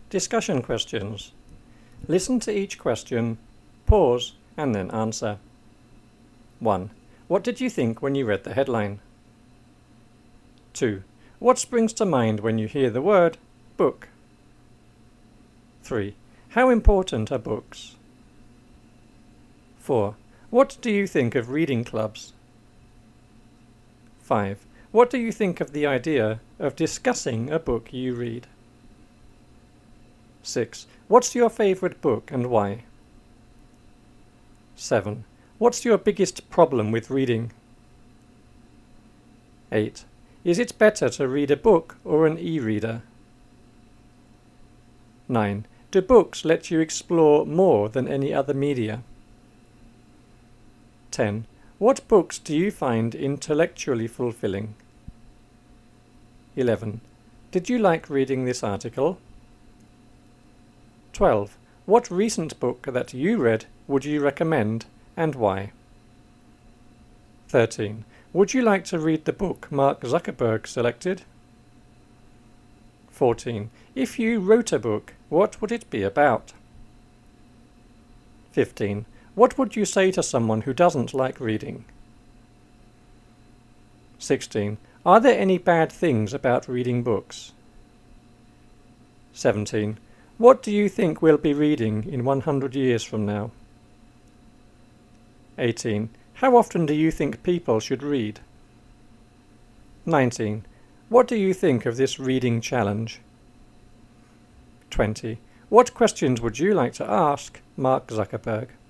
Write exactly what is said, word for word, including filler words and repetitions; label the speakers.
Speaker 1: Discussion questions. Listen to each question, pause, and then answer. one. What did you think when you read the headline? two. What springs to mind when you hear the word book? three. How important are books? four. What do you think of reading clubs? five. What do you think of the idea of discussing a book you read? six. What's your favourite book and why? seven. What's your biggest problem with reading? eight. Is it better to read a book or an e-reader? nine. Do books let you explore more than any other media? ten. What books do you find intellectually fulfilling? eleven. Did you like reading this article? twelve. What recent book that you read would you recommend and why? thirteen. Would you like to read the book Mark Zuckerberg selected? fourteen. If you wrote a book, what would it be about? fifteen. What would you say to someone who doesn't like reading? sixteen. Are there any bad things about reading books? seventeen. What do you think we'll be reading in one hundred years from now? eighteen. How often do you think people should read? nineteen. What do you think of this reading challenge? twenty. What questions would you like to ask Mark Zuckerberg?